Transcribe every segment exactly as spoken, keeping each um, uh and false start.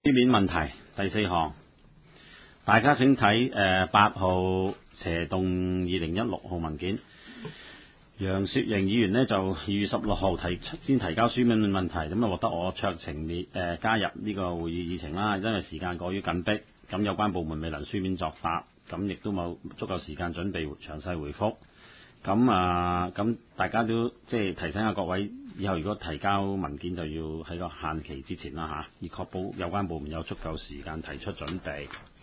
書面問題第四項，大家請睇誒八號斜動二零一六號文件。楊雪盈議員呢就二月十六號提出先提交書面問題，咁啊獲得我酌情列誒、呃、加入呢個會議議程啦。因為時間過於緊迫，咁有關部門未能書面作答，咁亦都冇足夠時間準備詳細回覆。咁啊，咁大家都即係提醒下各位，以後如果提交文件就要喺個限期之前啦嚇，以確保有關部門有足夠時間提出準備。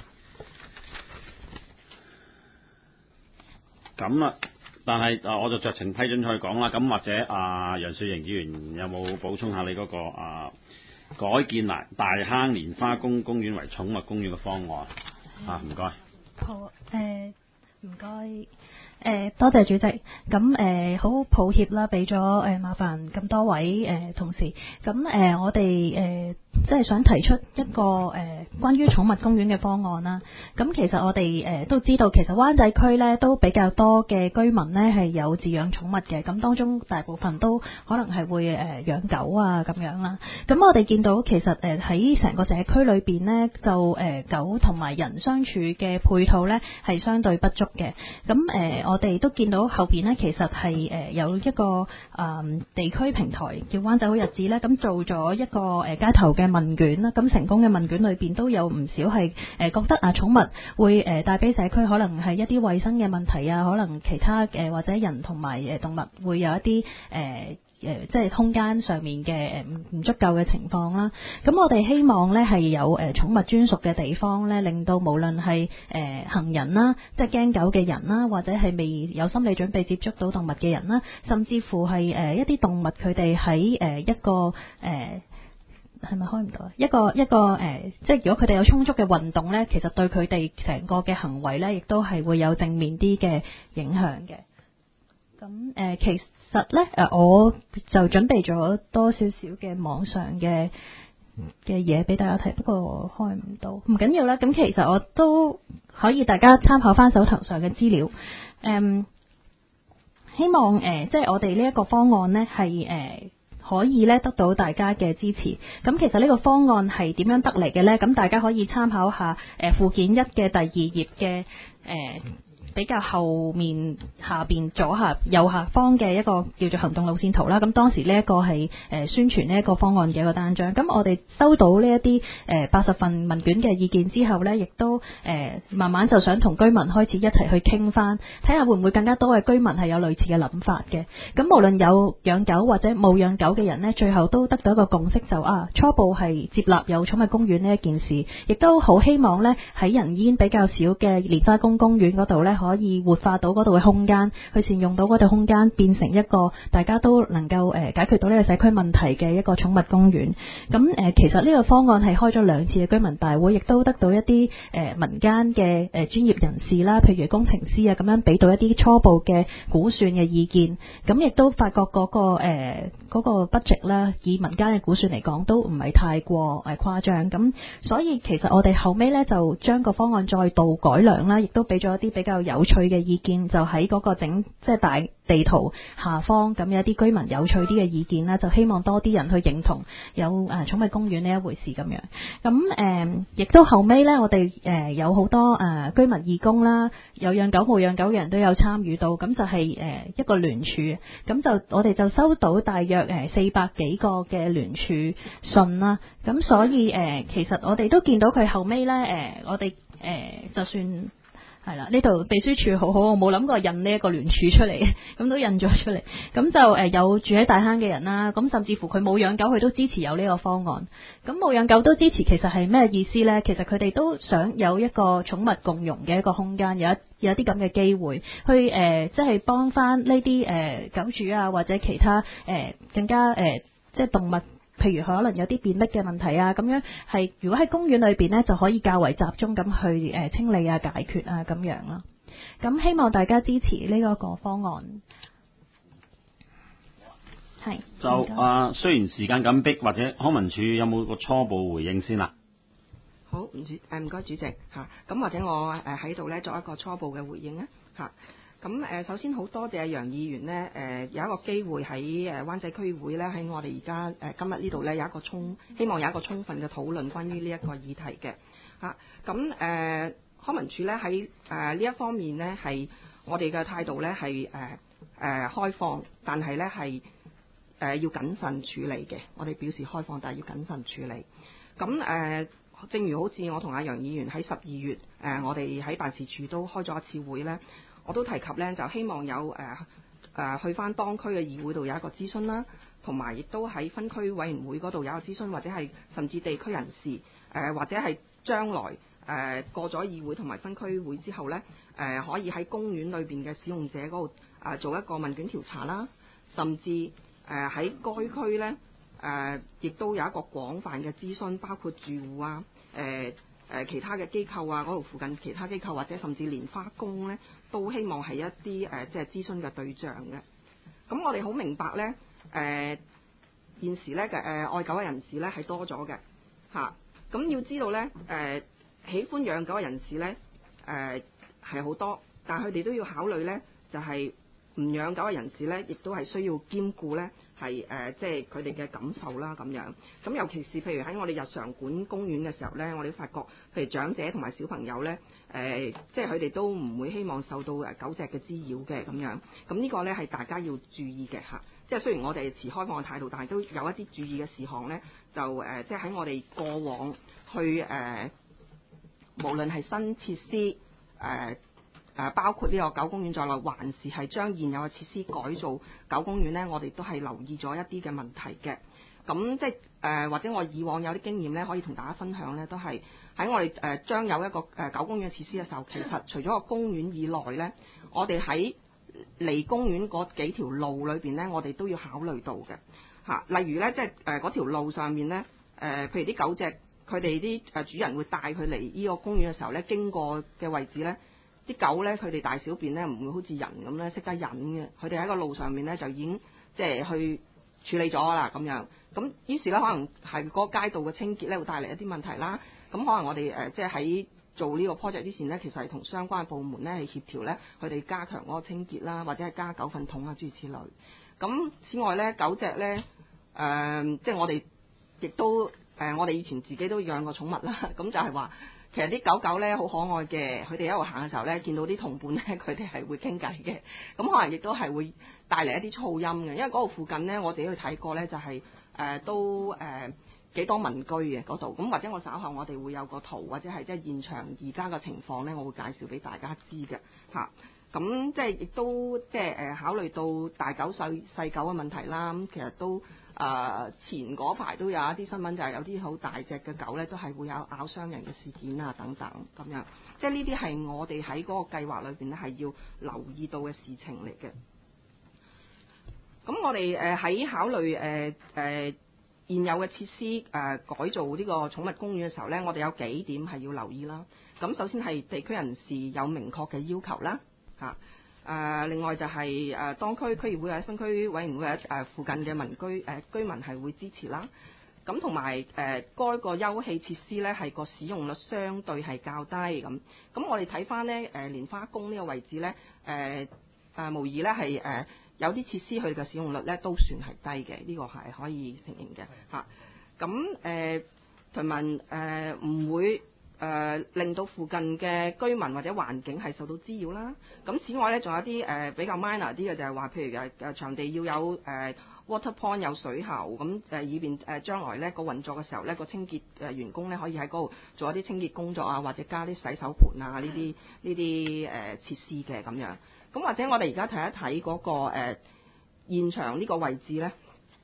咁啊，但係啊，我就酌情批准佢講啦。咁或者啊，楊雪盈議員有冇補充下你嗰個啊改建大大坑蓮花宮公園為寵物公園嘅方案啊？唔該。 好誒，唔該。誒、呃、多謝主席，咁誒好抱歉啦，俾咗誒麻煩咁多位誒、呃、同事，咁誒、呃、我哋誒即係想提出一個誒、呃、關於寵物公園嘅方案啦。咁其實我哋誒、呃、都知道，其實灣仔區咧都比較多嘅居民咧係有飼養寵物嘅，咁當中大部分都可能係會誒、呃、養狗啊咁樣啦。咁我哋見到其實誒喺成個社區裏邊咧，就誒、呃、狗同埋人相處嘅配套咧係相對不足嘅。咁誒、呃、我哋都見到後邊呢，其實係誒有一個誒、嗯、地區平台叫灣仔好日子咧，咁做咗一個誒街頭嘅問卷啦。咁成功嘅問卷裏邊都有唔少係誒覺得啊寵物會誒帶俾社區可能係一啲衛生嘅問題啊，可能其他誒或者人同埋誒動物會有一啲誒。呃誒即係空間上面嘅誒唔唔足夠嘅情況啦，咁我哋希望咧係有誒寵物專屬嘅地方咧，令到無論係誒行人啦，即係驚狗嘅人啦，或者係未有心理準備接觸到動物嘅人啦，甚至乎係誒一啲動物佢哋喺誒一個誒係咪開唔到啊？一個一個誒，即係如果佢哋有充足嘅運動咧，其實對佢哋成個嘅行為咧，亦都係會有正面啲嘅影響嘅。咁誒其實咧誒，我就準備咗多少少嘅網上嘅嘅嘢俾大家睇，不過我開唔到，唔緊要啦。咁其實我都可以大家參考翻手頭上嘅資料。誒、嗯，希望誒、呃，即係我哋呢一個方案呢係誒、呃、可以咧得到大家嘅支持。咁其實呢個方案係點樣得嚟嘅呢？咁大家可以參考下誒、呃、附件一嘅第二頁嘅誒。呃比較後面下邊左下右下方嘅一個叫做行動路線圖啦，咁當時呢一個係誒宣傳呢一個方案嘅一個單張。咁我哋收到呢一啲誒八十份問卷嘅意見之後呢，亦都誒、呃、慢慢就想同居民開始一齊去傾翻，睇下會唔會更加多嘅居民係有類似嘅諗法嘅。咁無論有養狗或者冇養狗嘅人呢，最後都得到一個共識，就啊初步係接納有寵物公園呢一件事，亦都好希望呢喺人煙比較少嘅蓮花宮公園嗰度呢，可以活化到嗰度嘅空間，去善用到嗰度空間，變成一個大家都能夠誒、呃、解決到呢個社區問題嘅一個寵物公園。咁誒、呃，其實呢個方案係開咗兩次嘅居民大會，亦都得到一啲誒、呃、民間嘅誒專業人士啦，譬如工程師啊，咁樣俾到一啲初步嘅估算嘅意見。咁亦都發覺嗰、那個誒嗰、呃那個 budget 啦，以民間嘅估算嚟講，都唔係太過誒誇張。咁所以其實我哋後尾咧就將個方案再度改良啦，亦都俾咗一啲比較有趣嘅意見，就喺嗰個整即係大地圖下方，咁有啲居民有趣啲嘅意見啦，就希望多啲人去認同有誒寵物公園呢一回事咁樣。咁誒亦都後尾咧，我哋誒、呃、有好多誒、呃、居民義工啦，有養狗冇養狗嘅人都有參與到，咁就係、是、誒、呃、一個聯署，咁就我哋就收到大約誒四百幾個嘅聯署信啦。咁所以誒、呃、其實我哋都見到佢後尾咧誒我哋誒、呃、就算。係啦，呢度秘書處好好，我冇諗過印呢一個聯署出嚟，咁都印咗出嚟。咁就誒、呃、有住喺大坑嘅人啦，咁甚至乎佢冇養狗，佢都支持有呢個方案。咁冇養狗都支持，其實係咩意思呢？其實佢哋都想有一個寵物共融嘅一個空間，有一有啲咁嘅機會去誒、呃，即係幫翻呢啲誒狗主啊，或者其他誒、呃、更加誒、呃、即係動物。譬如可能有啲便秘嘅問題啊，咁樣係如果喺公園裏邊呢，就可以較為集中咁去誒清理啊、解決啊咁樣啦。咁希望大家支持呢一個方案。係就啊、呃，雖然時間緊迫，或者康文署有冇個初步回應先啦？ 好，唔主誒唔該主席嚇，咁、啊、或者我誒喺度咧作一個初步嘅回應啊嚇。 咁誒，首先好多謝楊議員呢，誒有一個機會喺誒灣仔區議會咧，喺我哋而家誒今日呢度咧有一個充，希望有一個充分嘅討論關於呢一個議題嘅嚇。咁誒康文署咧喺誒呢一方面呢，係我哋嘅態度咧係誒誒開放，但係咧係誒要謹慎處理嘅。我哋表示開放，但係要謹慎處理。咁誒、呃，正如好似我同阿楊議員喺十二月誒、呃，我哋喺辦事處都開咗一次會咧。我都提及咧，就希望有誒誒、呃呃、去翻當區嘅議會度有一個諮詢啦，同埋亦都喺分區委員會嗰度有一個諮詢，或者係甚至地區人士誒、呃，或者係將來誒、呃、過咗議會同埋分區會之後咧，誒、呃、可以喺公園裏邊嘅使用者嗰度誒做一個問卷調查啦，甚至誒喺、呃、該區咧誒亦都有一個廣泛嘅諮詢，包括住戶啊誒。呃誒、呃、其他嘅機構啊，嗰度附近其他機構或者甚至蓮花宮咧，都希望係一啲誒、呃、即係諮詢嘅對象嘅。咁我哋好明白咧，誒、呃、現時咧嘅誒愛狗嘅人士咧係多咗嘅嚇。咁、啊、要知道咧，誒、呃、喜歡養狗嘅人士咧，誒係好多，但係佢哋都要考慮咧，就係、是。唔養狗嘅人士咧，亦都係需要兼顧咧，係誒、呃，即係佢哋嘅感受啦咁樣。咁尤其是譬如喺我哋日常管公園嘅時候咧，我哋發覺，譬如長者同埋小朋友咧，誒、呃，即係佢哋都唔會希望受到誒狗隻嘅滋擾嘅咁樣。咁呢個咧係大家要注意嘅嚇。即係雖然我哋持開放嘅態度，但係都有一啲注意嘅事項咧，就誒、呃，即係喺我哋過往去誒、呃，無論係新設施誒。呃誒包括呢個狗公園在內，還是係將現有嘅設施改造狗公園呢，我哋都係留意咗一啲嘅問題嘅。咁即係誒、呃，或者我以往有啲經驗呢，可以同大家分享呢，都係喺我哋誒、呃、將有一個誒、呃、狗公園嘅設施嘅時候，其實除咗個公園以內呢，我哋喺離公園嗰幾條路裏邊呢，我哋都要考慮到嘅嚇、啊。例如呢，即係誒嗰條路上面呢，誒、呃、譬如啲狗隻，佢哋啲誒主人會帶佢嚟呢個公園嘅時候呢，經過嘅位置呢。啲狗咧，佢哋大小便咧唔會好似人咁咧識得忍嘅，佢哋喺個路上面咧就已經即係去處理咗啦咁樣。咁於是咧，可能係嗰個街道嘅清潔咧會帶嚟一啲問題啦。咁可能我哋誒、呃、即係喺做呢個 project 之前咧，其實係同相關部門咧係協調咧，佢哋加強嗰個清潔啦，或者係加狗糞桶啊諸如此類。咁此外咧，狗隻咧誒，即係我哋亦都誒、呃，我哋以前自己都養過寵物啦。咁就係話。其實啲狗狗咧好可愛嘅，佢哋一路行嘅時候咧，見到啲同伴咧，佢哋係會傾偈嘅。咁可能亦都係會帶嚟一啲噪音嘅，因為嗰度附近咧，我自己去睇過咧，就係、是、誒、呃、都誒幾、呃、多民居嘅嗰度。咁或者我稍後我哋會有個圖，或者係即係現場而家嘅情況咧，我會介紹俾大家知嘅嚇。咁即係亦都即係誒考慮到大狗細細狗嘅問題啦。咁其實都。誒、呃、前嗰排都有一啲新聞，就係有啲好大隻嘅狗咧，都係會有咬傷人嘅事件啊等等咁樣，即係呢啲係我哋喺嗰個計劃裏邊咧係要留意到嘅事情嚟嘅。咁我哋誒喺考慮誒誒、呃呃、現有嘅設施誒、呃、改造呢個寵物公園嘅時候咧，我哋有幾點係要留意啦。咁首先係地區人士有明確嘅要求啦，嚇、啊。誒、呃，另外就係、是、誒、呃、當區區議會或者分區委員會或者誒附近嘅民居誒、呃、居民係會支持啦。咁同埋誒該個休憩設施咧係個使用率相對係較低咁。咁我哋睇翻咧誒蓮花宮呢個位置咧誒誒無疑咧係誒有啲設施佢嘅使用率咧都算係低嘅，呢、這個係可以承認嘅嚇。咁誒同埋誒唔會。誒、呃、令到附近嘅居民或者環境係受到滋擾啦。咁此外咧，仲有啲誒、呃、比較 minor 啲嘅就係話，譬如誒誒場地要有誒、呃、water point 有水喉，咁誒以便誒將來咧個運作嘅時候咧個清潔誒員工咧可以喺嗰度做一啲清潔工作啊，或者加啲洗手盆啊呢啲呢啲誒設施嘅咁樣。咁或者我哋而家睇一睇嗰、那個誒、呃、現場呢個位置咧。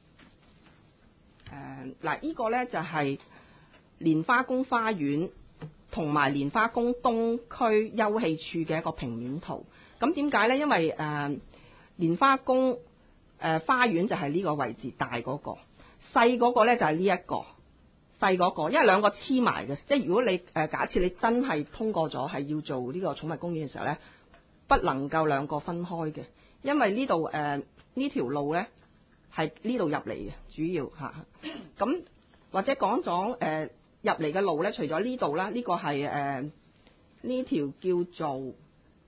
誒嗱呢個咧就係、是、蓮花宮花園。同埋蓮花宮東區休憩處嘅一個平面圖，咁點解呢？因為誒、呃、蓮花宮誒、呃、花園就係呢個位置，大嗰、那個，細嗰個咧就係呢一個細嗰個，因為兩個黐埋嘅，即係如果你誒、呃、假設你真係通過咗係要做呢個寵物公園嘅時候咧，不能夠兩個分開嘅，因為呢度誒呢條路咧係呢度入嚟嘅，主要嚇咁、啊、或者講咗誒。呃入嚟嘅路咧，除咗呢度啦，呢、這個係誒呢條叫做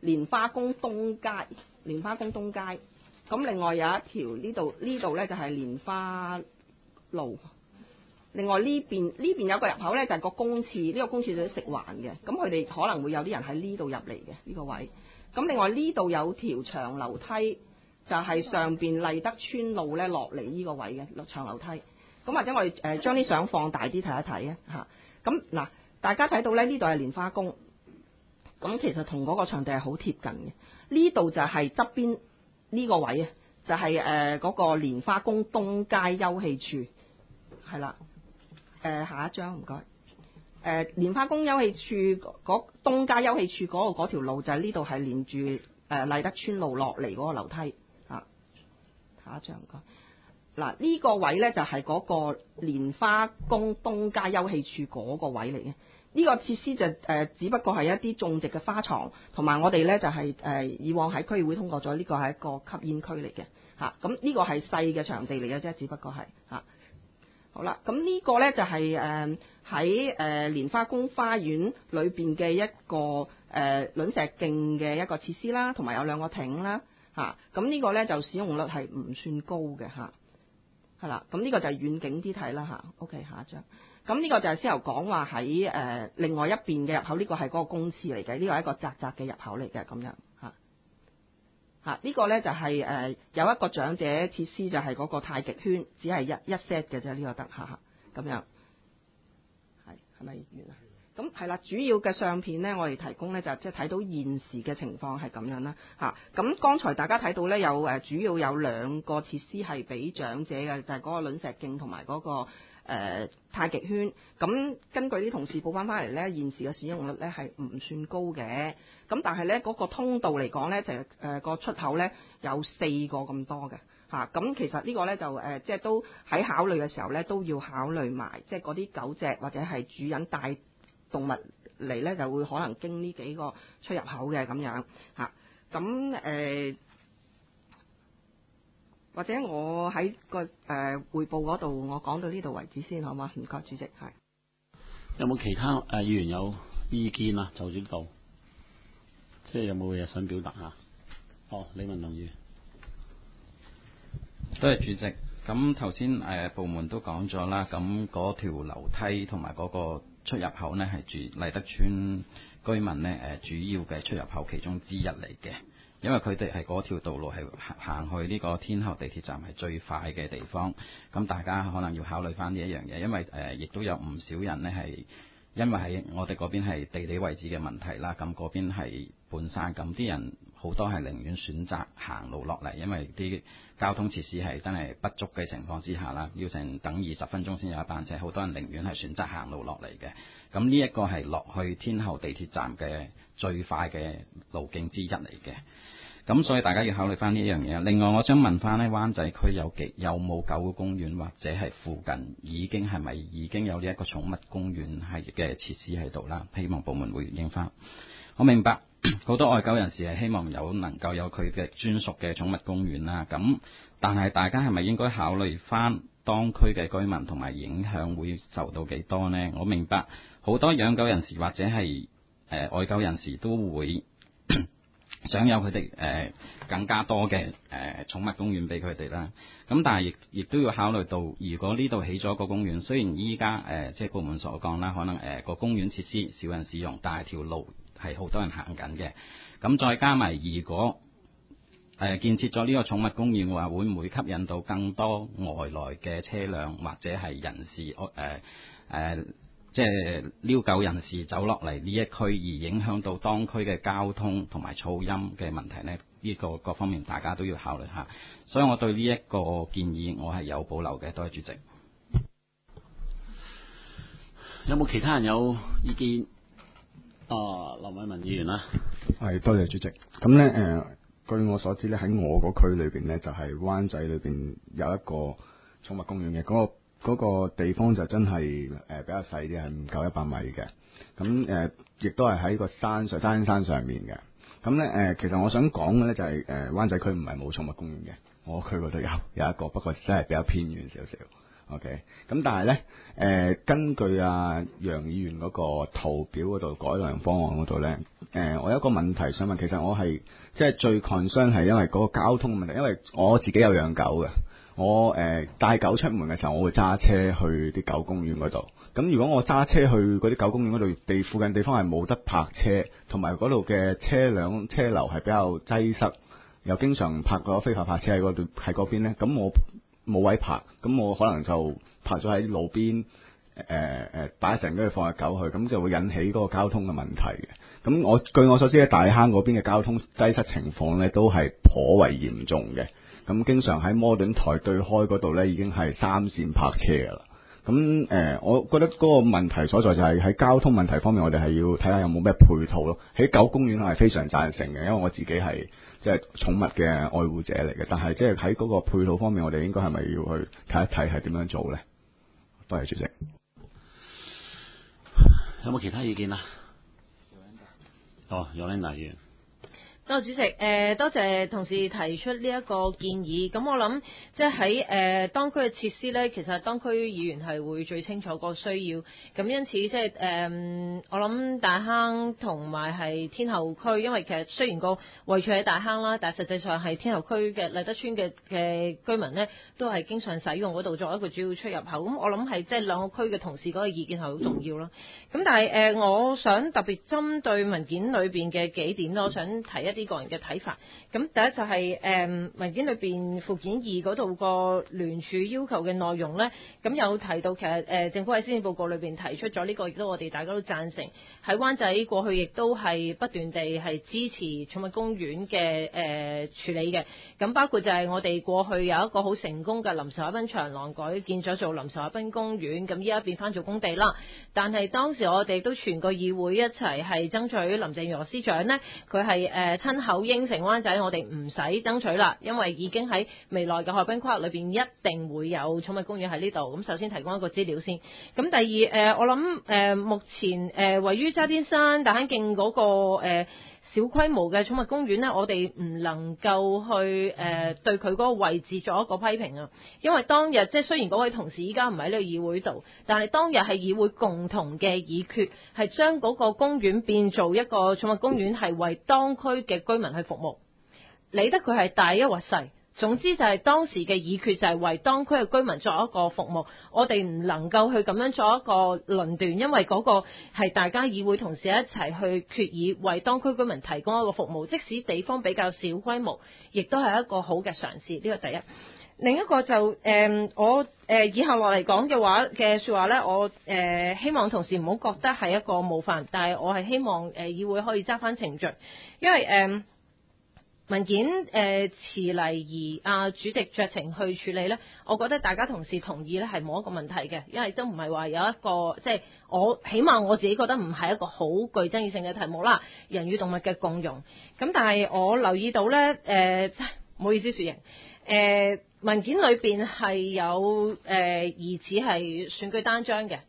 蓮花宮東街，蓮花宮東街。咁另外有一條呢度呢度咧就係蓮花路。另外呢邊呢邊有個入口咧就係個公廁，呢、這個公廁就係食環嘅。咁佢哋可能會有啲人喺呢度入嚟嘅呢個位。咁另外呢度有條長樓梯，就係、是、上邊麗德村路咧落嚟呢個位嘅長樓梯。咁或者我哋誒將啲相放大啲睇一睇啊嚇。咁嗱，大家睇到咧呢度係蓮花宮，咁其實同嗰個場地係好貼近嘅。呢度就係側邊呢個位啊，就係誒嗰個蓮花宮東街休憩處，係啦。誒、呃、下一張唔該。誒、呃、蓮花宮休憩處嗰東街休憩處嗰個嗰條路就係呢度係連住誒麗德村路落嚟嗰個樓梯啊。下一張唔該。嗱呢個位咧就係嗰個蓮花宮東街休憩處嗰個位嚟嘅。呢、這個設施就誒、呃、只不過係一啲種植嘅花床，同埋我哋咧就係、是、誒、呃、以往喺區議會通過咗，呢、這個係一個吸煙區嚟嘅嚇。咁、啊、呢個係細嘅場地嚟嘅啫，只不過係嚇。啊好啦，咁呢個呢就係誒喺誒蓮花宮花園裏邊嘅一個誒、呃、卵石徑嘅一個設施啦，同埋有兩個亭啦嚇。咁、啊、呢個呢就使用率係唔算高嘅嚇，係、啊、啦。咁呢個就係遠景啲睇啦嚇。OK， 下一張。咁呢個就係先頭講話喺誒另外一邊嘅入口，呢、這個係嗰個公廁嚟嘅，呢、這個係一個窄窄嘅入口嚟嘅咁樣嚇。嚇、啊，呢、這個呢就係、是、誒、呃、有一個長者設施，就係嗰個太極圈，只係一一 set 嘅啫，呢、這個得嚇嚇咁樣。係係咪完啊？咁係啦，主要嘅相片呢，我哋提供呢，就即係睇到現時嘅情況係咁樣啦嚇。咁、啊、剛才大家睇到呢，有誒主要有兩個設施係俾長者嘅，就係、是、嗰個卵石徑同埋嗰個。誒、呃、太極圈，咁根據啲同事報翻翻嚟呢，現時嘅使用率呢係唔算高嘅，咁但係呢，嗰、那個通道嚟講呢，就誒、呃、個出口呢有四個咁多嘅嚇，咁、啊、其實呢個呢，就誒、呃、即係都喺考慮嘅時候呢，都要考慮埋，即係嗰啲狗隻或者係主人帶動物嚟呢，就會可能經呢幾個出入口嘅咁樣嚇，咁、啊、誒。或者我喺個誒彙報嗰度，我講到呢度為止先，好嗎？唔該，主席係。 有冇其他誒、呃、議員有意見啊？就住呢度，即係有冇嘢想表達啊？哦，李文龍議員， 多謝主席。咁頭先誒部門都講咗啦，咁嗰條樓梯同埋嗰個出入口呢，係住麗德村居民呢誒、呃、主要嘅出入口其中之一嚟嘅。因為佢哋係嗰條道路係行去呢個天后地鐵站係最快嘅地方，咁大家可能要考慮翻呢一樣嘢，因為誒亦、呃、都有唔少人呢係因為喺我哋嗰邊係地理位置嘅問題啦，咁嗰邊係半山，咁啲人好多係寧願選擇行路落嚟，因為啲交通設施係真係不足嘅情況之下啦，要成等二十分鐘先有一班車，好多人寧願係選擇行路落嚟嘅。咁呢一個係落去天后地鐵站嘅最快嘅路徑之一嚟嘅。咁所以大家要考慮翻呢一樣嘢。另外，我想問翻呢灣仔區有幾有冇狗嘅公園，或者係附近已經係咪已經有呢一個寵物公園係嘅設施喺度啦？希望部門回應翻。我明白好多愛狗人士係希望有能夠有佢嘅專屬嘅寵物公園啦。咁但係大家係咪應該考慮翻當區嘅居民同埋影響會受到幾多呢？我明白好多養狗人士或者係誒、呃、愛狗人士都會想有佢哋誒更加多嘅誒、呃、寵物公園俾佢哋啦，咁但係亦亦都要考慮到，如果呢度起咗個公園，雖然依家誒即係部門所講啦，可能誒個、呃、公園設施少人使用，但係條路係好多人行緊嘅，咁再加埋如果誒、呃、建設咗呢個寵物公園嘅話，會唔會吸引到更多外來嘅車輛或者係人士誒誒？呃呃即係遛狗人士走落嚟呢一區，而影響到當區嘅交通同埋噪音嘅問題呢？呢、這個各方面大家都要考慮下。所以我對呢一個建議我係有保留嘅。多謝主席。 有冇其他人有意見？啊，林偉文議員啦， 係多謝主席。咁呢，誒、呃，據我所知呢，喺我個區裏邊呢，就係、是、灣仔裏邊有一個寵物公園嘅嗰、那個。嗰個地方就真係誒、呃、比較細啲，係唔夠一百米嘅。咁誒，亦都係喺個山上山山上面嘅。咁咧誒，其實我想講嘅咧就係、是、誒、呃、灣仔區唔係冇寵物公園嘅，我區嗰度有有一個，不過真係比較偏遠少少。OK，咁但係咧誒，根據阿、啊、楊議員嗰個圖表嗰度改良方案嗰度咧， 呃，我有一個問題想問，其實我係即係最 concern 係因為嗰個交通問題，因為我自己有養狗嘅，我誒、呃、帶狗出門嘅時候，我會揸車去啲狗公園嗰度。咁如果我揸車去嗰啲狗公園嗰度，地附近地方係冇得泊車，同埋嗰度嘅車輛車流係比較擠塞，又經常泊咗非法泊車喺嗰度喺嗰邊咧，咁我冇位泊，咁我可能就泊咗喺路邊，誒、呃、誒擺一陣跟住放隻狗去，咁就會引起嗰個交通嘅問題嘅。咁我據我所知咧，大坑嗰邊嘅交通擠塞情況咧都係頗為嚴重嘅。咁經常喺摩頓台對開嗰度咧已經係三線泊車㗎啦。咁誒、呃，我覺得嗰個問題所在就係喺交通問題方面，我哋係要睇下有冇咩配套咯。喺狗公園我係非常贊成嘅，因為我自己係即係寵物嘅愛護者嚟嘅。但係即係喺嗰個配套方面，我哋應該係咪要去睇一睇係點樣做咧？多謝主席。 有冇其他意見啊？哦，有領議員。 多謝主席，誒、呃、多謝同事提出呢一個建議。咁我諗即係喺誒當區嘅設施呢，其實當區議員係會最清楚個需要。咁因此即係誒，我諗大坑同埋係天后區，因為其實雖然個位處喺大坑啦，但係實際上係天后區嘅麗德邨嘅嘅居民呢，都係經常使用嗰度作為一個主要出入口。咁我諗係即係兩個區嘅同事嗰個意見係好重要啦。咁但係誒、呃，我想特別針對文件裏邊嘅幾點咯，我想提一啲個人嘅睇法。咁第一就係、是、誒、嗯、文件裏邊附件二嗰度個聯署要求嘅內容呢，咁有提到其實誒、呃、政府喺施政報告裏邊提出咗呢、這個，亦都我哋大家都贊成。喺灣仔過去亦都係不斷地係支持寵物公園嘅誒、呃、處理嘅。咁包括就係我哋過去有一個好成功嘅臨時海濱長廊改建咗做臨時海濱公園，咁依家變翻做工地啦。但係當時我哋都全個議會一齊係爭取林鄭月娥司長呢，佢係誒親口應承灣仔，我哋唔使爭取啦，因為已經喺未來嘅海濱規劃裏邊一定會有寵物公園喺呢度。咁首先提供一個資料先。咁第二誒、呃，我諗誒、呃、目前誒、呃、位於渣甸山大坑徑嗰個誒、呃小規模嘅寵物公園呢，我哋唔能夠去誒、呃、對佢嗰個位置作一個批評啊，因為當日即係雖然嗰位同事依家唔喺呢個議會度，但係當日係議會共同嘅議決，係將嗰個公園變做一個寵物公園，係為當區嘅居民去服務，理得佢係大一或細。總之就係當時嘅議決就係為當區嘅居民作一個服務，我哋唔能夠去咁樣作一個論斷，因為嗰個係大家議會同事一齊去決議為當區居民提供一個服務，即使地方比較小規模，亦都係一個好嘅嘗試。呢個第一。另一個就誒、呃、我誒、呃、以下落嚟講嘅話嘅説話呢，我誒、呃、希望同事唔好覺得係一個冒犯，但係我係希望誒、呃、議會可以揸翻程序，因為誒。呃文件誒遲嚟而啊主席酌情去處理呢，我覺得大家同事同意呢係冇一個問題嘅，因為都唔係話有一個即係我起碼我自己覺得唔係一個好具爭議性嘅題目啦，人與動物嘅共融。咁但係我留意到呢，誒、呃，唔好意思說型誒文件裏邊係有誒、呃、疑似係選舉單張嘅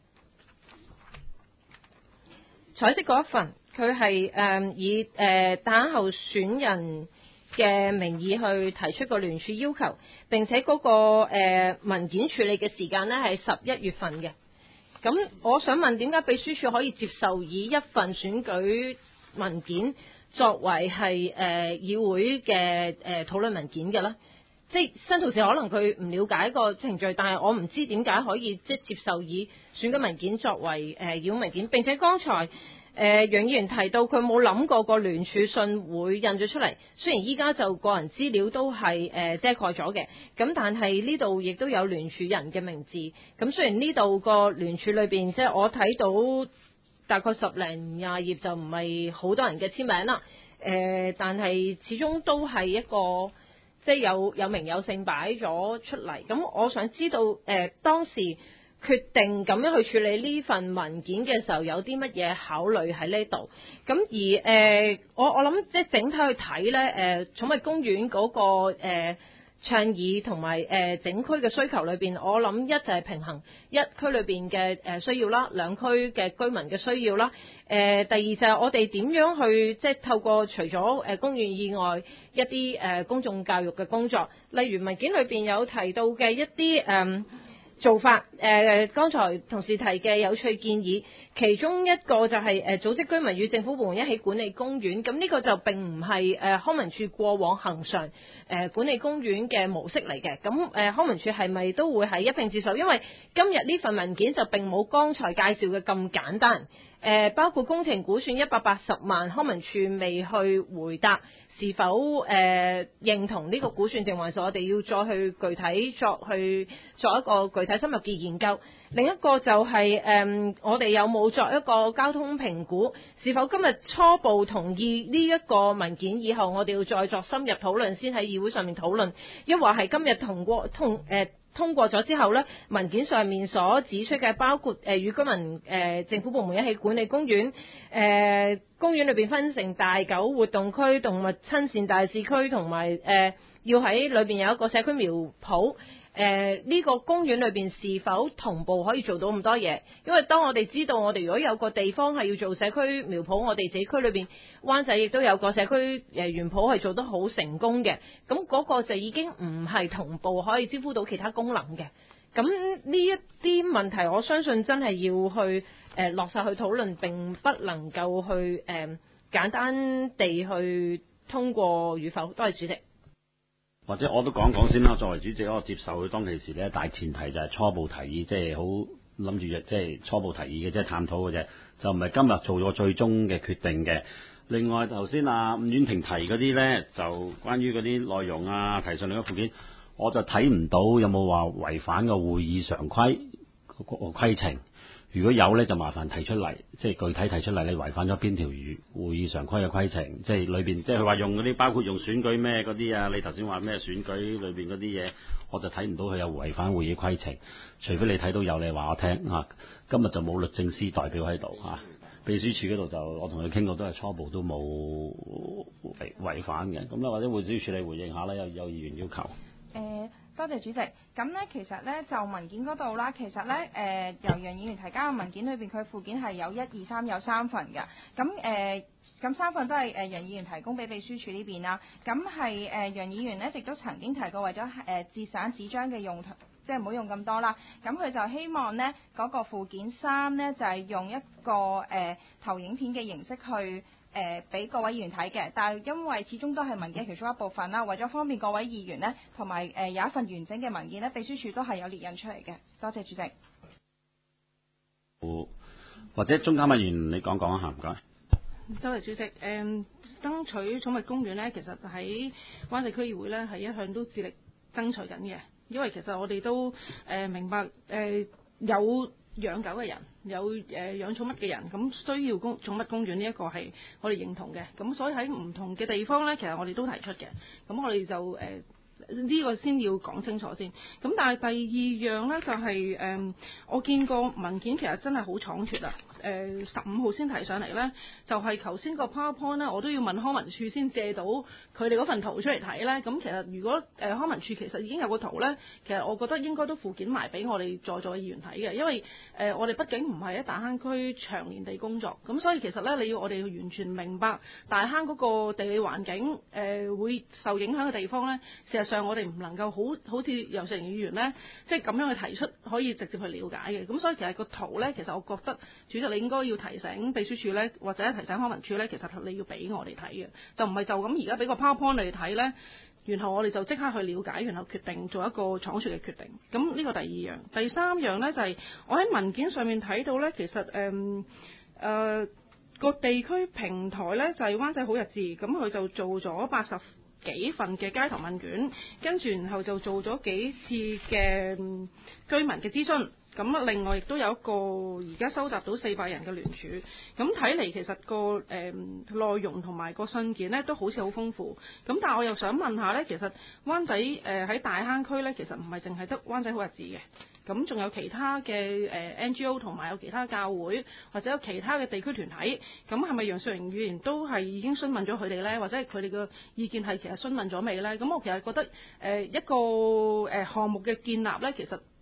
彩色嗰一份，佢係誒以誒大坑候選人嘅名義去提出個聯署要求，並且嗰、那個誒、呃、文件處理嘅時間呢係十一月份嘅。咁我想問，點解秘書處可以接受以一份選舉文件作為係誒、呃、議會嘅誒、呃、討論文件嘅呢？即係新同事可能佢唔了解個程序，但係我唔知點解可以即係接受以選舉文件作為誒、呃、議會文件。並且剛才誒、呃、楊議員提到佢冇諗過個聯署信會印咗出嚟，雖然依家就個人資料都係誒、呃、遮蓋咗嘅，咁但係呢度亦都有聯署人嘅名字。咁雖然呢度個聯署裏邊即係我睇到大概十零廿頁就唔係好多人嘅簽名啦，誒、呃，但係始終都係一個即係有有名有姓擺咗出嚟。咁我想知道誒、呃、當時決定咁樣去處理呢份文件嘅時候，有啲乜嘢考慮喺呢度？咁而誒、呃，我我諗即係整體去睇咧，誒、呃，寵物公園嗰、那個誒、呃、倡議同埋誒整區嘅需求裏邊，我諗一就係平衡一區裏邊嘅誒需要啦，兩區嘅居民嘅需要啦。誒、呃，第二就係我哋點樣去即係透過除咗誒公園以外一啲誒、呃、公眾教育嘅工作，例如文件裏邊有提到嘅一啲誒。呃做法，誒、呃，剛才同事提嘅有趣建議，其中一個就係、是、誒、呃、組織居民與政府部門一起管理公園，咁呢個就並唔係誒康文署過往恆常誒、呃、管理公園嘅模式嚟嘅，咁誒、呃、康文署係咪都會係一併接受？因為今日呢份文件就並冇剛才介紹嘅咁簡單，誒、呃、包括工程估算一百八十萬，康文署未去回答。是否誒、呃、認同呢個估算，定還是我哋要再去具體作去作一個具體深入嘅研究？另一個就係、是、誒、呃、我哋有冇作一個交通評估？是否今日初步同意呢一個文件以後，我哋要再作深入討論，先喺議會上面討論？抑或係今日通過通誒？呃通過咗之後呢，文件上面所指出嘅包括誒與、呃、居民誒、呃、政府部門一起管理公園，誒、呃、公園裏邊分成大狗活動區、動物親善大使區，同埋誒要喺裏邊有一個社區苗圃。誒、呃、呢、這個公園裏邊是否同步可以做到咁多嘢？因為當我哋知道我哋如果有個地方係要做社區苗圃，我哋自己區裏邊灣仔亦都有個社區誒園圃係做得好成功嘅，咁嗰個就已經唔係同步可以招呼到其他功能嘅。咁呢一啲問題，我相信真係要去誒、呃、落實去討論，並不能夠去誒、呃、簡單地去通過與否。多謝主席。 或者我都講講先啦，作為主席，我接受佢當其時咧，大前提就係初步提議，即係好諗住即係初步提議嘅，即係探討嘅啫，就唔係今日做咗最終嘅決定嘅。另外頭先啊伍婉婷提嗰啲咧，就關於嗰啲內容啊，提上另一個附件，我就睇唔到有冇話違反個會議常規個規程。如果有咧，就麻煩提出嚟，即係具體提出嚟，你違反咗邊條語會議常規嘅規程？即係裏邊，即係佢話用嗰啲，包括用選舉咩嗰啲啊？你頭先話咩選舉裏邊嗰啲嘢，我就睇唔到佢有違反會議規程。除非你睇到有，你話我聽啊。今日就冇律政司代表喺度啊，秘書處嗰度就我同佢傾過，都係初步都冇違違反嘅。咁咧，或者會議處理回應下啦，有有議員要求。 誒，多謝主席。咁咧，其實咧就文件嗰度啦，其實咧誒、呃、由楊議員提交嘅文件裏邊，佢附件係有一二三有三份嘅。咁誒咁三份都係誒楊議員提供俾秘書處呢邊啦。咁係誒楊議員咧，亦都曾經提過為咗誒、呃、節省紙張嘅用途，即係唔好用咁多啦。咁佢就希望咧嗰、那個附件三咧就係、是、用一個誒、呃、投影片嘅形式去。誒俾各位議員睇嘅，但係因為始終都係文件其中一部分啦，為咗方便各位議員呢，同埋誒有一份完整嘅文件呢，秘書處都係有列印出嚟嘅。多謝主席。 或者中間委員你講講一下，唔該。 多謝主席。誒、嗯，爭取寵物公園呢，其實喺灣仔區議會呢，係一向都致力爭取緊嘅，因為其實我哋都誒、呃、明白誒、呃、有養狗嘅人，有誒、呃、養寵物嘅人，咁需要公寵物公園呢一個係我哋認同嘅，咁所以喺唔同嘅地方呢，其實我哋都提出嘅，咁我哋就誒。呃呢個先要講清楚先，咁但係第二樣呢，就係、是、誒、呃，我見過文件其實真係好倉促啊！誒十五號先提上嚟呢，就係頭先個 PowerPoint 呢，我都要問康文署先借到佢哋嗰份圖出嚟睇呢。咁其實如果誒、呃、康文署其實已經有個圖呢，其實我覺得應該都附件埋俾我哋在座嘅議員睇嘅，因為誒、呃、我哋畢竟唔係喺大坑區長年地工作，咁所以其實呢，你要我哋要完全明白大坑嗰個地理環境誒、呃、會受影響嘅地方呢。事實上我哋唔能夠好好似楊淑瑩議員呢，即係咁樣去提出，可以直接去了解嘅。咁所以其實個圖呢，其實我覺得主席你應該要提醒秘書處呢，或者提醒康文署呢，其實你要俾我哋睇嘅，就唔係就咁而家俾個 PowerPoint 你睇呢，然後我哋就即刻去了解，然後決定做一個倉促嘅決定。咁呢個第二樣，第三樣呢，就係、是、我喺文件上面睇到呢，其實誒誒個地區平台呢，就係、是、灣仔好日誌，咁佢就做咗八十幾份嘅街頭問卷，跟住然後就做咗幾次嘅居民嘅諮詢。咁啊，另外亦都有一個而家收集到四百人嘅聯署。咁睇嚟其實個誒、呃、內容同埋個信件呢都好似好豐富。咁但係我又想問下呢，其實灣仔誒喺、呃、大坑區呢，其實唔係淨係得灣仔好日誌嘅。咁仲有其他嘅誒 N G O 同埋有其他教會或者有其他嘅地區團體，咁係咪楊淑瑩議員都係已經詢問咗佢哋呢？或者係佢哋嘅意見係其實詢問咗未呢？咁我其實覺得誒、呃、一個誒項目嘅建立呢，其實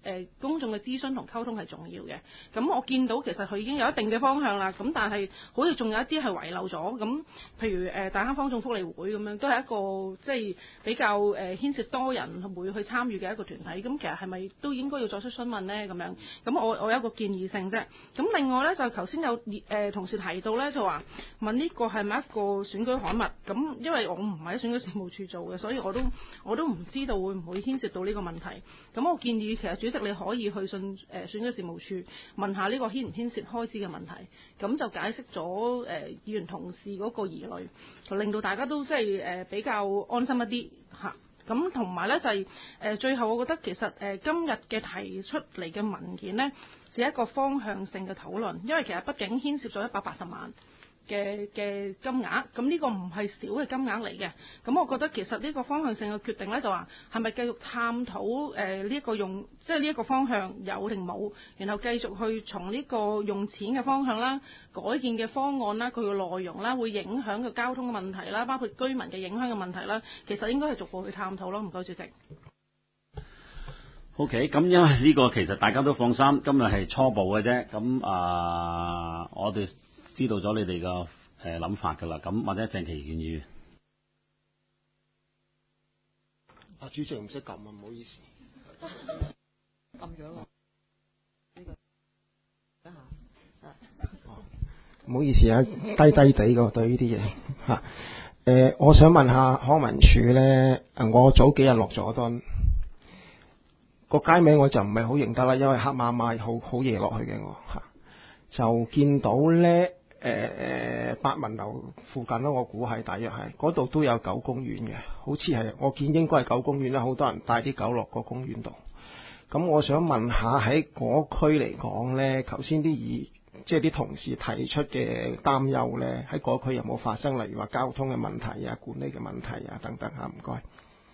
誒公眾嘅諮詢同溝通係重要嘅。咁我見到其實佢已經有一定嘅方向啦，咁但係好似仲有一啲係遺漏咗。咁譬如誒大坑坊眾福利會咁樣，都係一個即係比較誒牽涉多人會去參與嘅一個團體。咁其實係咪都應該要作出詢問呢？咁樣咁我我有一個建議性啫。咁另外呢，就頭先有誒、呃、同事提到呢，就話問呢個係咪一個選舉刊物？咁因為我唔係喺選舉事務處做嘅，所以我都我都唔知道會唔會牽涉到呢個問題。咁我建議其實主席你可以去信誒、呃、選舉事務處問下呢個牽唔牽涉開支嘅問題，咁就解釋咗誒議員同事嗰個疑慮，就令到大家都即係誒比較安心一啲嚇。咁同埋呢，就係、是、誒、呃、最後，我覺得其實誒、呃、今日嘅提出嚟嘅文件呢，係一個方向性嘅討論，因為其實畢竟牽涉咗一百八十萬嘅嘅金額，咁呢個唔係少嘅金額嚟嘅。咁我覺得其實呢個方向性嘅決定呢，就話係咪繼續探討誒呢一個用，即係呢一個方向有定冇，然後繼續去從呢個用錢嘅方向啦、改建嘅方案啦、佢嘅內容啦，會影響嘅交通嘅問題啦，包括居民嘅影響嘅問題啦，其實應該係逐步去探討咯。唔該，主席。 OK， 咁因為呢個其實大家都放心，今日係初步嘅啫。咁啊、呃，我哋知道咗你哋個誒諗法㗎啦。咁或者鄭其健議員， 啊主席唔識撳啊，唔好意思， 撳咗啦。呢個一下啊， 唔好意思啊，低低地個對呢啲嘢嚇。誒，我想問下康文署咧，我早幾日落咗敦。個街名我就唔係好認得啦，因為黑麻麻好好夜落去嘅我嚇，就見到咧誒誒百文樓附近咯，我估係大約係嗰度都有狗公園嘅，好似係我見應該係狗公園啦，好多人帶啲狗落個公園度。咁我想問下喺嗰區嚟講咧，頭先啲議即係啲同事提出嘅擔憂咧，喺嗰區有冇發生？例如話交通嘅問題啊、管理嘅問題啊等等嚇，唔該。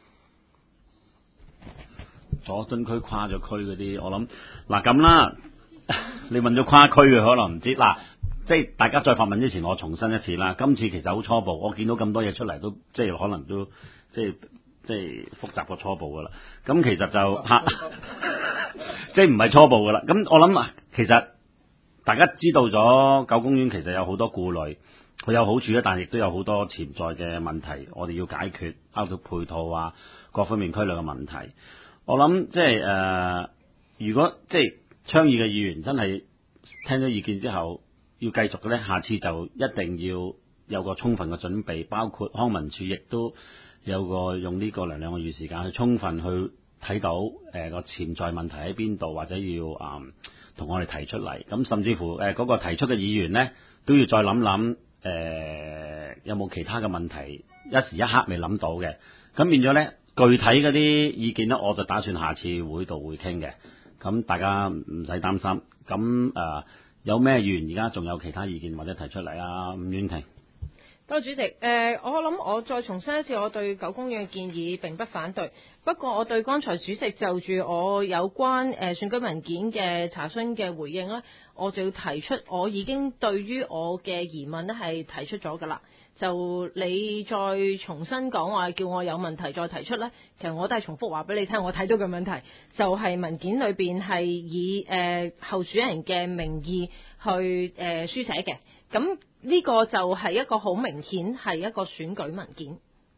佐敦區跨咗區嗰啲，我諗嗱咁啦，你問咗跨區嘅可能唔知嗱，即係大家再發問之前，我重申一次啦。今次其實好初步，我見到咁多嘢出嚟都即係可能都即係即係複雜過初步噶啦。咁其實就嚇，即係唔係初步噶啦。咁我諗啊，其實大家知道咗狗公園其實有好多顧慮，佢有好處咧，但係亦都有好多潛在嘅問題，我哋要解決，包括配套啊各方面區內嘅問題。我諗即係誒、呃，如果即係倡議嘅議員真係聽咗意見之後，要繼續嘅咧，下次就一定要有個充分嘅準備，包括康文署亦都有個用呢個兩兩個月時間去充分去睇到誒個、呃、潛在問題喺邊度，或者要啊同、呃、我哋提出嚟。咁甚至乎誒嗰、呃那個提出嘅議員咧，都要再諗諗誒有冇其他嘅問題，一時一刻未諗到嘅，咁變咗咧。具體嗰啲意見咧，我就打算下次會度會傾嘅，咁大家唔使擔心。咁誒、呃、有咩議員而家仲有其他意見或者提出嚟啊？伍婉婷。 多謝主席，誒、呃，我諗我再重申一次，我對狗公園嘅建議並不反對。不過我對剛才主席就住我有關誒、呃、選舉文件嘅查詢嘅回應咧，我就要提出，我已經對於我嘅疑問咧係提出咗㗎啦。就你再重新講話，叫我有問題再提出呢，其實我都係重複話俾你聽，我睇到嘅問題就係、是、文件裏邊係以誒、呃、候選人嘅名義去誒、呃、書寫嘅，咁呢個就係一個好明顯係一個選舉文件。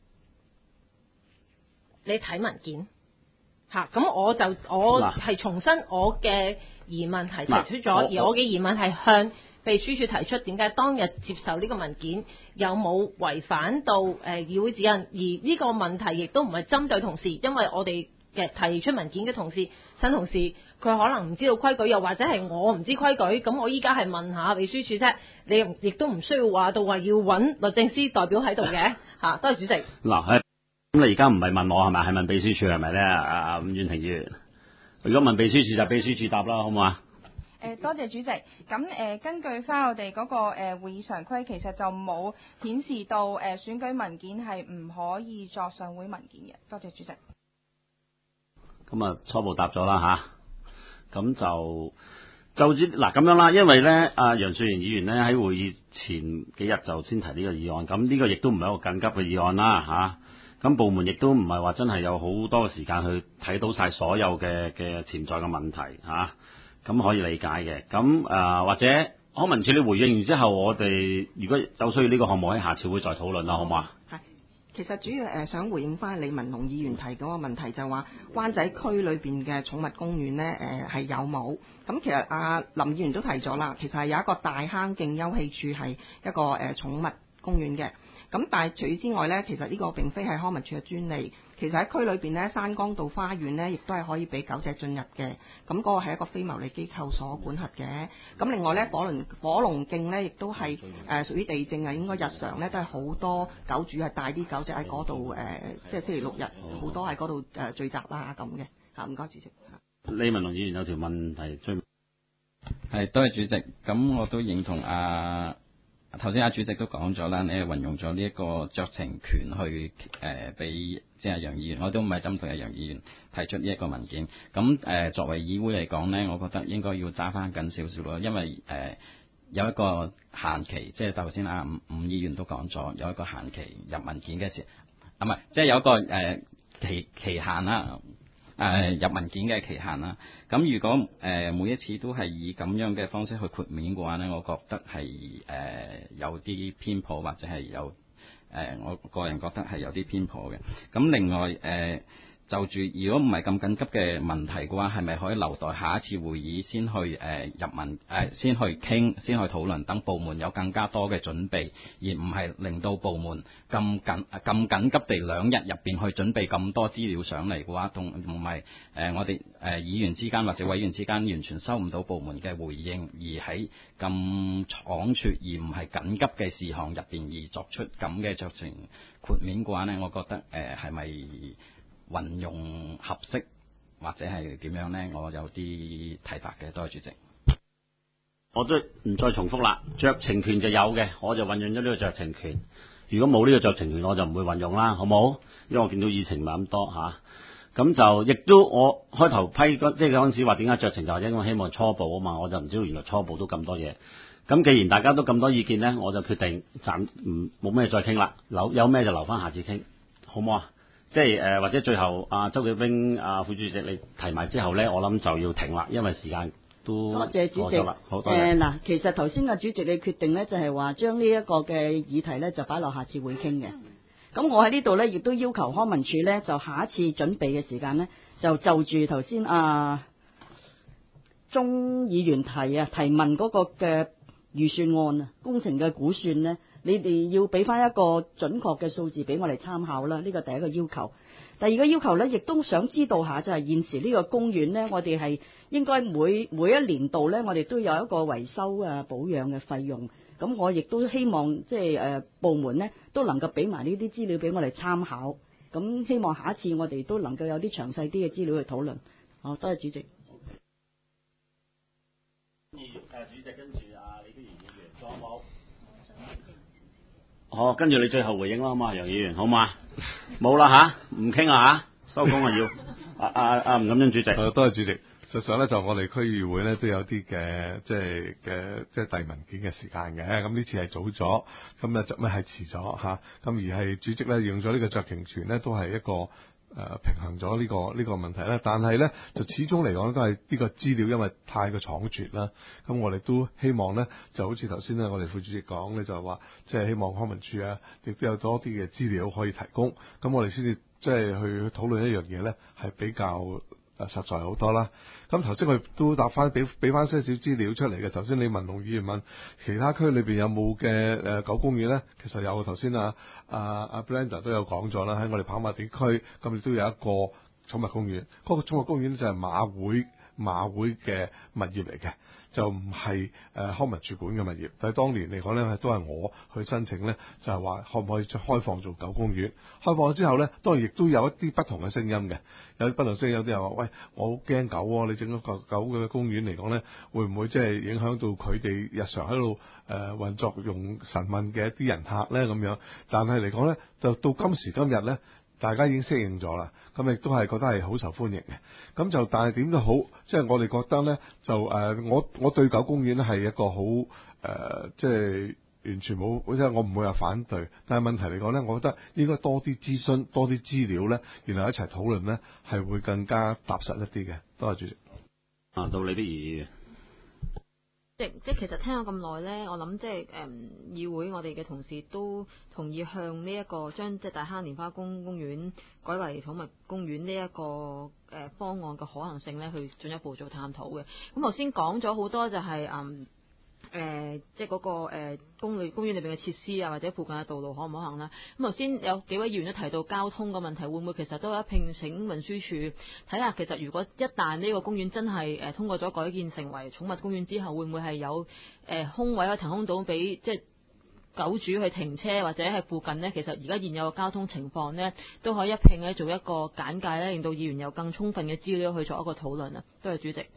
你睇文件嚇，咁、啊、我就我係重新我嘅疑問題提出咗，而我嘅疑問係向秘書處提出點解當日接受呢個文件有冇違反到誒、呃、議會指引，而呢個問題亦都唔係針對同事，因為我哋嘅提出文件嘅同事新同事佢可能唔知道規矩，又或者係我唔知規矩，咁我依家係問下秘書處啫，你亦都唔需要話到話要揾律政司代表喺度嘅嚇，多謝主席。 嗱，咁你而家唔係問我係咪，係問秘書處係咪咧？啊，伍婉婷議員，如果問秘書處就秘書處答啦，好唔好啊？ 誒多謝主席。咁誒、呃、根據翻我哋嗰、那個誒、呃、會議常規，其實就冇顯示到誒、呃、選舉文件係唔可以作上會文件嘅。多謝主席。 咁啊初步答咗啦吓，咁就就住嗱咁樣啦，因為咧阿楊雪盈議員咧喺會議前幾日就先提呢個議案，咁呢個亦都唔係一個緊急嘅議案啦咁部門亦都唔係話真係有好多時間去睇到晒所有嘅嘅潛在嘅問題嚇，咁、啊、可以理解嘅。咁誒、呃、或者康文署你回應完之後，我哋如果有需要呢個項目喺下次會再討論啦，好唔好啊？ 係，其實主要誒想回應翻李文龍議員提嗰個問題，就係話灣仔區裏邊嘅寵物公園呢誒係有冇？咁其實阿林議員都提咗啦，其實係有一個大坑徑休憩處係一個誒寵物公園嘅。咁但係除此之外呢，其實呢個並非係康文署嘅專利。其實喺區裏邊呢，山崗道花園呢亦都係可以俾狗隻進入嘅。咁嗰個係一個非牟利機構所管轄嘅。咁另外呢，火龍火龍徑呢亦都係誒屬於地政啊，應該日常呢都係好多狗主係帶啲狗隻喺嗰度誒，即係星期六日好多喺嗰度誒聚集啦咁嘅。嚇，唔該主席。 李文龍議員有條問題追問。 係，多謝主席。咁我都認同啊。頭先阿主席都講咗啦，你係運用咗呢一個酌情權去誒俾即係楊議員，我都唔係針對阿楊議員提出呢一個文件。咁誒、呃、作為議會嚟講呢，我覺得應該要揸翻緊少少咯，因為誒、呃、有一個限期，即係頭先阿伍伍議員都講咗，有一個限期入文件嘅時，啊唔係，即係有一個誒、呃、期期限啦。誒、呃、入文件嘅期限啦，咁如果誒、呃、每一次都係以咁樣嘅方式去豁免嘅話呢，我覺得係誒、呃、有啲偏頗，或者係有誒、呃、我個人覺得係有啲偏頗嘅。咁另外誒、呃、就住如果唔係咁緊急嘅問題嘅話，係咪可以留待下一次會議先去誒、呃、入文誒、呃、先去傾，先去討論，等部門有更加多嘅準備，而唔係令到部門咁緊咁緊急地兩日入邊去準備咁多資料上嚟嘅話，同唔係誒我哋誒、呃、議員之間或者委員之間完全收唔到部門嘅回應，而喺咁倉促而唔係緊急嘅事項入邊而作出咁嘅酌情豁免嘅話呢，我覺得誒係咪運用合適或者係點樣呢？我有啲睇法嘅，多謝主席。 我都唔再重複啦，酌情權就有嘅，我就運用咗呢個酌情權。如果冇呢個酌情權，我就唔會運用啦，好冇？因為我見到議程唔係咁多嚇，咁、啊、就亦都我開頭批即係嗰陣時話點解酌情，就係因為希望初步啊嘛，我就唔知道原來初步都咁多嘢。咁既然大家都咁多意見呢，我就決定暫唔冇咩再傾啦，留有咩就留翻下次傾，好唔好啊？即係誒、呃，或者最後阿、啊、周記兵阿副主席你提埋之後呢，我諗就要停啦，因為時間都多謝主席。 好多謝。 誒嗱、呃，其實頭先阿主席你決定呢，就係話將呢一個嘅議題呢，就擺落下次會傾嘅。咁我喺呢度呢，亦都要求康文署呢，就下一次準備嘅時間呢，就就住頭先阿鍾議員提啊提問嗰個嘅預算案啊工程嘅估算呢。你哋要俾翻一個準確嘅數字俾我哋參考啦，呢個第一個要求。第二個要求呢，亦都想知道下，就係現時呢個公園呢，我哋係應該每每一年度呢，我哋都有一個維修啊保養嘅費用。咁我亦都希望即係誒部門呢，都能夠俾埋呢啲資料俾我哋參考。咁希望下一次我哋都能夠有啲詳細啲嘅資料去討論。好，多謝主席。 誒主席跟住啊李必賢議員仲有冇？好，跟住你最後回應啦，好嘛，楊議員，好嘛？冇啦吓，唔傾啊吓，收工啊要。阿阿阿吳錦英主席， 誒，多謝主席。實際上咧，就我哋區議會咧都有啲嘅，即係嘅，即係遞文件嘅時間嘅。咁呢次係早咗，咁啊就咩係遲咗吓。咁而係主席咧用咗呢個酌情權咧，都係一個。誒、呃、平衡咗呢、這個呢、這個問題咧，但係咧就始終嚟講都係呢個資料，因為太過倉促啦。咁我哋都希望咧，就好似頭先咧，我哋副主席講咧，就係話即係希望康文署啊，亦都有多啲嘅資料可以提供，咁我哋先至即係去討論一樣嘢咧，係比較誒實在好多啦。咁頭先佢都答翻俾俾翻些少資料出嚟嘅。頭先李文龍議員問其他區裏邊有冇嘅誒狗公園咧，其實有。頭先啊啊啊 Brenda 都有講咗啦，喺我哋跑馬地區咁亦都有一個寵物公園。嗰、那個寵物公園就係馬會馬會嘅物業嚟嘅，就唔係誒康文署管嘅物業。但係當年嚟講咧，都係我去申請咧，就係、是、話可唔可以再開放做狗公園？開放咗之後咧，當然亦都有一啲不同嘅聲音嘅。有啲不同聲音，有啲人話：喂，我好驚狗喎！你整咗個狗嘅公園嚟講咧，會唔會即係影響到佢哋日常喺度誒運作用晨運嘅一啲人客咧？咁樣，但係嚟講咧，就到今時今日咧，大家已經適應咗啦。咁亦都係覺得係好受歡迎嘅。咁就但係點都好，即係我哋覺得咧，就誒、呃、我我對狗公園咧係一個好誒、呃，即係完全冇，即係我唔會話反對。但係問題嚟講咧，我覺得應該多啲諮詢，多啲資料咧，然後一齊討論咧，係會更加踏實一啲嘅。多謝主席。 啊，到李碧儀。 即即其實聽咗咁耐呢，我諗即係誒、嗯、議會我哋嘅同事都同意向呢、這、一個將即係大坑蓮花公公園改為寵物公園呢、這、一個誒、呃、方案嘅可行性呢，去進一步做探討嘅。咁頭先講咗好多就係、是、嗯。誒、呃，即係、那、嗰個誒、呃、公園公園裏邊嘅設施啊，或者附近嘅道路可唔可行啦？咁頭先有幾位議員都提到交通嘅問題，會唔會其實都有一聘請運輸署睇下，看看其實如果一旦呢個公園真係誒、呃、通過咗改建成為寵物公園之後，會唔會係有誒、呃、空位可以騰空到俾即係狗主去停車，或者係附近呢？其實而家現有嘅交通情況呢，都可以一併咧做一個簡介咧，令到議員有更充分嘅資料去做一個討論啊！多謝主席。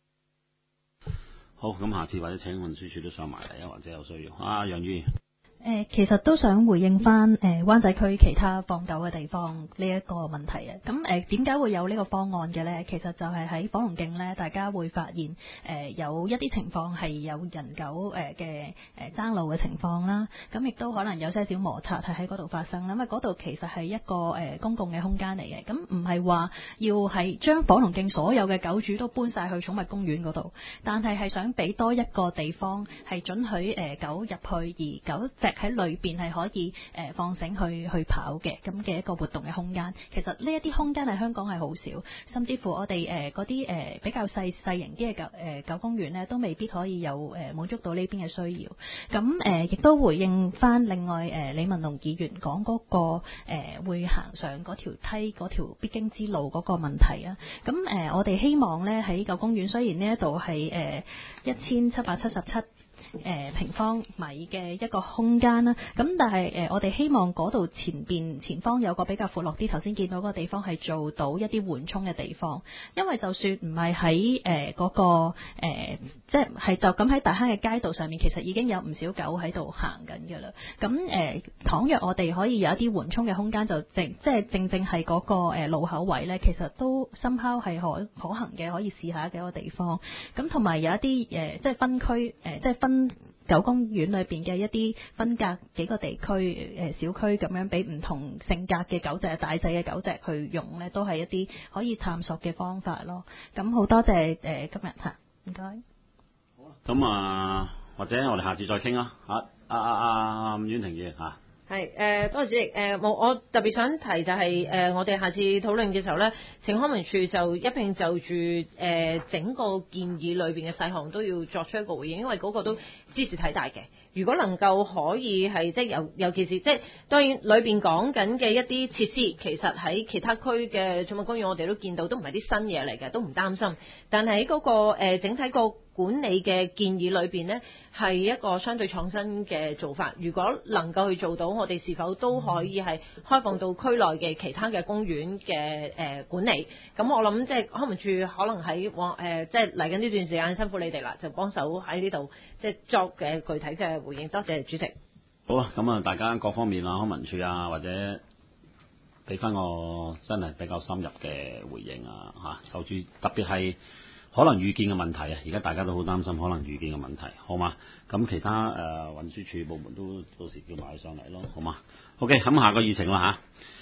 好，咁下次或者請運輸署都上埋嚟啊，或者有需要。啊，楊議員。 誒，其實都想回應翻誒灣仔區其他放狗嘅地方呢一個問題啊。咁誒點解會有呢個方案嘅呢？其實就係喺火龍徑呢，大家會發現誒有一啲情況係有人狗誒嘅誒爭路嘅情況啦。咁亦都可能有些少摩擦係喺嗰度發生啦。因為嗰度其實係一個誒公共嘅空間嚟嘅，咁唔係話要係將火龍徑所有嘅狗主都搬晒去寵物公園嗰度，但係係想俾多一個地方係准許誒狗入去，而狗隻喺裏邊係可以誒放繩去去跑嘅咁嘅一個活動嘅空間。其實呢一啲空間喺香港係好少，甚至乎我哋誒嗰啲誒比較細細型啲嘅狗誒狗公園呢，都未必可以有誒滿足到呢邊嘅需要。咁誒亦都回應翻另外誒李文龍議員講嗰個誒會行上嗰條梯嗰條必經之路嗰個問題啊。咁誒我哋希望呢喺狗公園，雖然呢一度係誒一千七百七十七誒平方米嘅一個空間啦，咁但係誒我哋希望嗰度前邊前方有個比較闊落啲，頭先見到嗰個地方係做到一啲緩衝嘅地方，因為就算唔係喺誒嗰個誒即係係就咁喺大坑嘅街道上面，其實已經有唔少狗喺度行緊㗎啦。咁誒倘若我哋可以有一啲緩衝嘅空間，就正即係正正係嗰個誒路口位咧，其實都深拋係可可行嘅，可以試下嘅一個地方。咁同埋有一啲誒即係分區誒即係分狗公園裏邊嘅一啲分隔幾個地區誒小區咁樣，俾唔同性格嘅狗隻、大細嘅狗隻去用咧，都係一啲可以探索嘅方法咯。咁好多謝誒今日嚇，唔該。 好啦，咁啊，或者我哋下次再傾啦嚇。阿阿阿伍婉婷議員嚇。 係誒、呃，多謝主席。誒、呃，我我特別想提就係、是、誒、呃，我哋下次討論嘅時候咧，請康文署就一併就住誒、呃、整個建議裏邊嘅細項都要作出一個回應，因為嗰個都茲事體大嘅。如果能夠可以係即係尤尤其是即係當然裏邊講緊嘅一啲設施，其實喺其他區嘅寵物公園我哋都見到，都唔係啲新嘢嚟嘅，都唔擔心。但係喺嗰個、呃、整體個管理嘅建議裏邊呢，係一個相對創新嘅做法。如果能夠去做到，我哋是否都可以係開放到區內嘅其他嘅公園嘅誒、呃、管理？咁我諗即係康文署可能喺往誒即係嚟緊呢段時間辛苦你哋啦，就幫手喺呢度即係作嘅具體嘅回應。多謝主席。 好啦，咁啊，大家各方面啊，康文署啊，或者俾翻個真係比較深入嘅回應啊，嚇，就住特別係可能預見嘅問題啊，而家大家都好擔心可能預見嘅問題，好嘛？咁其他誒運輸署部門都到時叫埋佢上嚟咯，好嘛？OK，咁下個議程啦嚇。